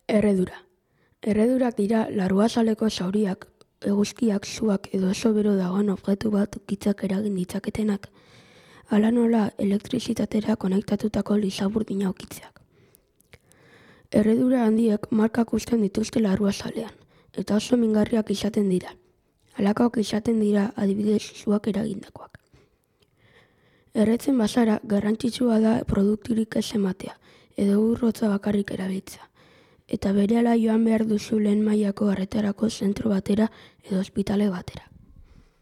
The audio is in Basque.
Erredura. Erredurak dira larruazaleko zauriak, eguzkiak, suak edo oso bero dagoen objektu bat ukitzak eragin ditzaketenak, hala nola elektrizitatera konektatutako lizaburdina ukitzeak. Erredura handiek markak uzten dituzte larruazalean, eta oso mingarriak izaten dira. Halakoak izaten dira adibidez suak eragindakoak. Erretzen bazara, garrantzitsua da produkturik ez ematea, edo urrotza bakarrik erabiltzea. Eta berehala joan behar duzu lehen mailako arretarako zentro batera edo ospitale batera.